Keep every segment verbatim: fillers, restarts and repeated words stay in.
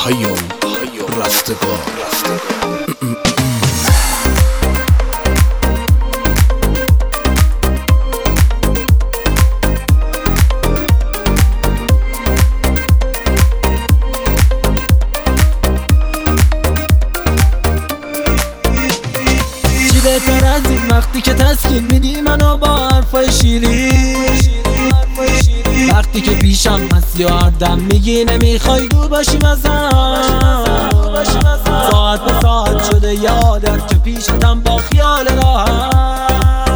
پیام رستگار. چی بهتر از این وقتی که تسکین میدی منو با حرفای شیرین، وقتی که پیشم هست یا هر دم میگی نمیخوای دور باشیم ازم. ساعت به ساعت شده یادت که پیشتم با خیال راحت.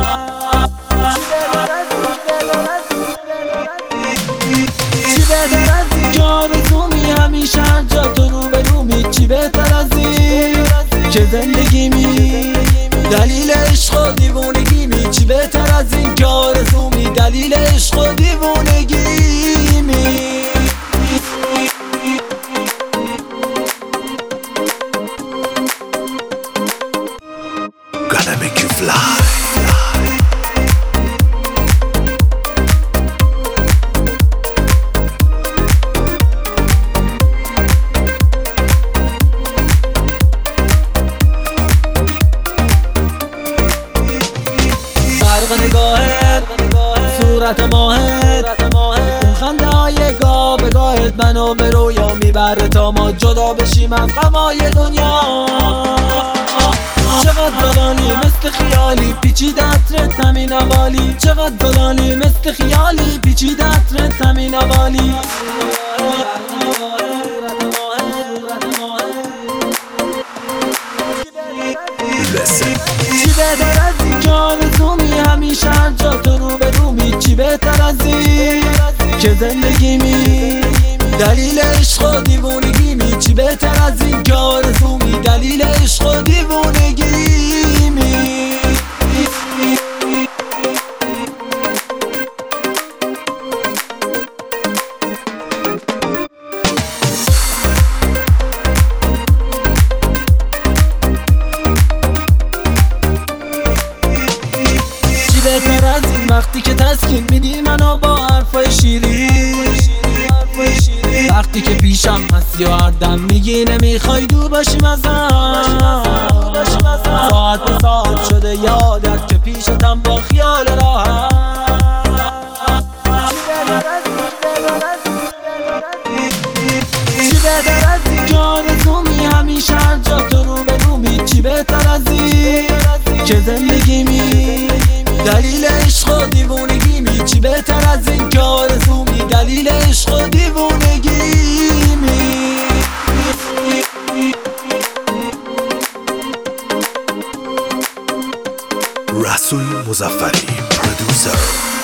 چی بهتر از این که آرزومی همیشه هر جا تو رو به رومی. چی بهتر از این که زندگی می دلیل عشق و دیوونگی می. چی بهتر از این که آرزومی دلیل عشق و دیوونگی می. Gonna make you fly. برق نگاهت، صورت ماهت، اون خنده های گاه به گاهت منو به رویا میبره تا ما جدا بشیم از غمای دنیا. چقدر زلالی مثل خیالی پیچیده عطرت همین حوالی. چقدر زلالی مثل خیالی پیچیده عطرت همین حوالی. چی بهتر از این که آرزومی همیشه هر جا تو رو به رومی. چی بهتر از این که زندگی می دلیل عشق و دیوونگی می. چی بهتر از این که آرزومی دلیل عشق و دیوونگی می. بهتر از این وقتی که تسکین میدی منو با حرفای شیرین، وقتی که پیشم هست یا هر دم میگی نمیخوای دور باشیم ازم. ساعت به ساعت شده یادت که پیشتم با خیال راحت. چی بهتر از این که آرزومی همیشه هر جا تو رو به رومی. چی بهتر از این که زندگی می دلیل عشق و دیوونگی می. چی بهتر از این که آرزومی دلیل عشق و دیوونگی می. رسول مظفری، پرودوسر.